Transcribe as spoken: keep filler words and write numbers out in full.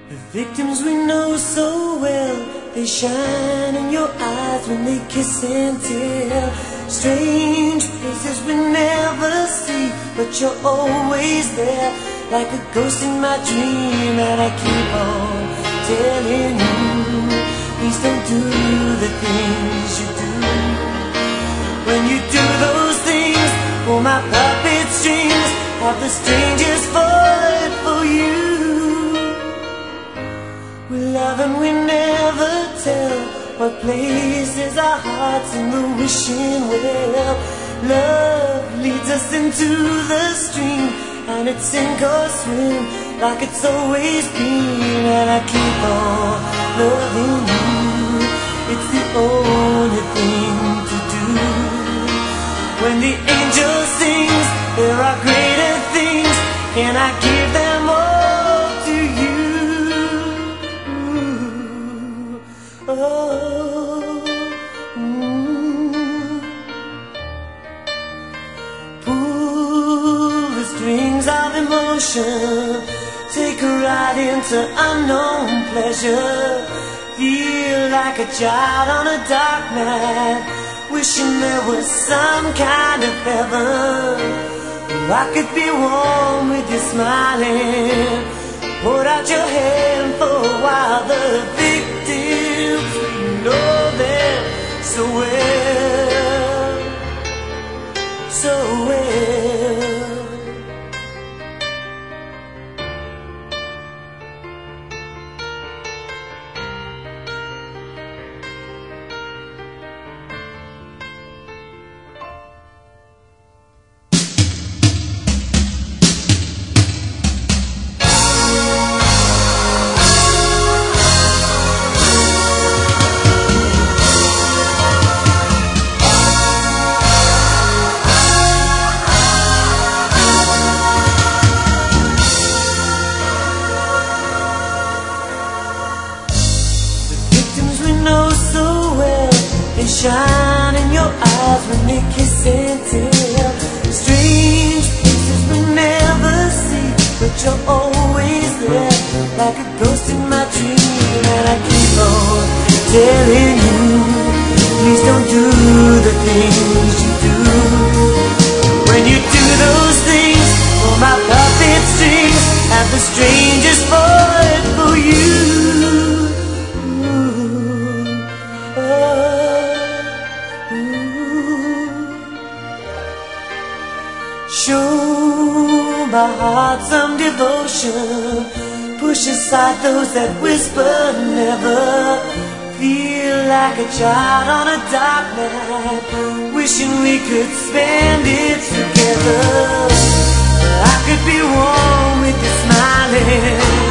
The victims we know so well, they shine in your eyes when they kiss and tell. Strange faces we never see, but you're always there, like a ghost in my dream. And I keep on telling you, please don't do the things you do. When you do those things, pull my puppet strings, have the strangers falling for you. We love and we never tell what places our hearts in the wishing well. Love leads us into the stream, and it's sink or swim like it's always been. And I keep on loving you, it's the only thing to do. When the angel sings, there are greater things, and I give them all to you. Oh, mm. Pull the strings of emotion, take a ride into unknown pleasure. Feel like a child on a dark night, wishing there was some kind of heaven. I could be warm with you smiling. Put out your hand for a while. The victims, we know them so well, so well. They shine in your eyes when they kiss and tell. Strange faces we never see, but you're always there, like a ghost in my dream. And I keep on telling you, please don't do the things you do. When you do those things, pull my puppet strings, have the strangers falling for you. Show my heart some devotion, push aside those that whisper never. Feel like a child on a dark night, wishing we could spend it together. I could be warm with you smiling.